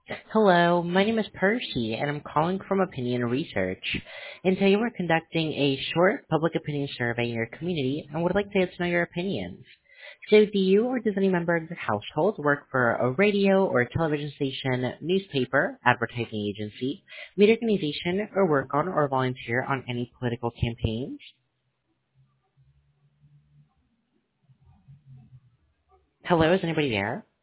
Hello, my name is Percy, and I'm calling from Opinion Research. And today we're conducting a short public opinion survey in your community and would like to get to know your opinions. So do you or does any member of your household work for a radio or television station, newspaper, advertising agency, media organization, or work on or volunteer on any political campaigns? Hello, is anybody there?